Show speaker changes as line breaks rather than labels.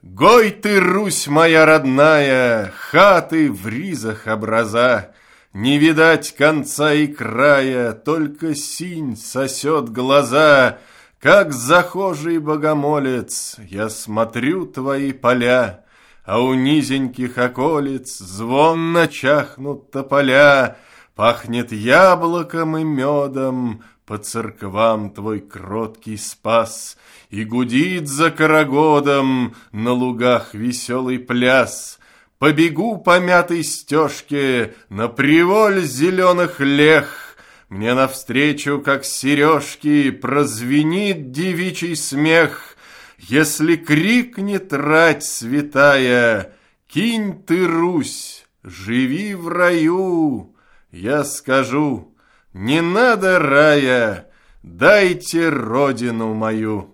Гой ты, Русь моя родная, хаты в ризах образа, не видать конца и края, только синь сосет глаза. Как захожий богомолец, я смотрю твои поля, а у низеньких околиц звонно чахнут тополя. Пахнет яблоком и медом, по церквам твой кроткий спас, и гудит за карагодом на лугах веселый пляс. Побегу по мятой стежке на приволь зеленых лех, мне навстречу, как сережки, прозвенит девичий смех. Если крикнет рать святая: «Кинь ты, Русь, живи в раю!» Я скажу: не надо рая, дайте родину мою.